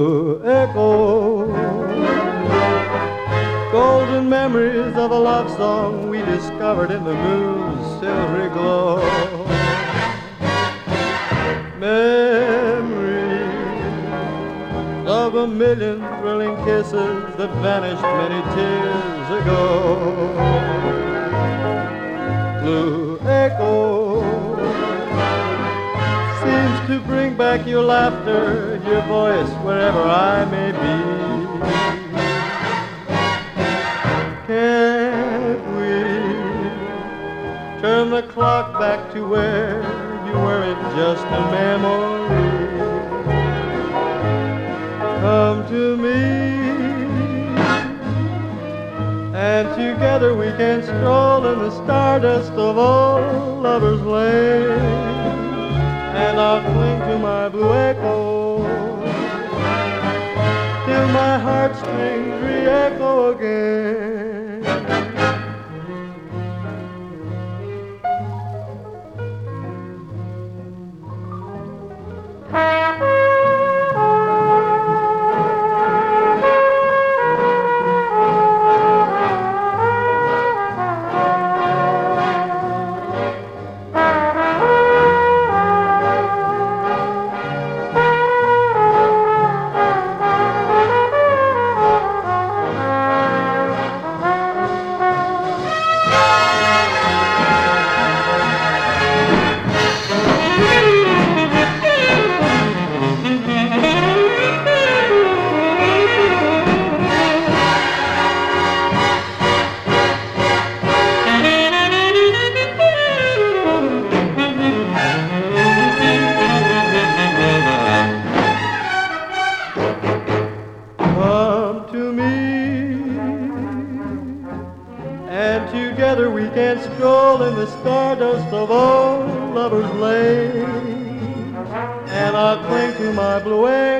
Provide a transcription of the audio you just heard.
Blue echo, golden memories of a love song we discovered in the moon's silvery glow. Memories of a million thrilling kisses that vanished many tears ago. Blue echo seems to bring back your laughter, your voice wherever I may be. Can't we turn the clock back to where you weren't just a memory? Come to me, and together we can stroll in the stardust of old Lover's Lane. And I'll cling to my blue echo till my heartstrings re-echo again. And together we can stroll in the stardust of old Lover's Lane. And I'll cling to my blue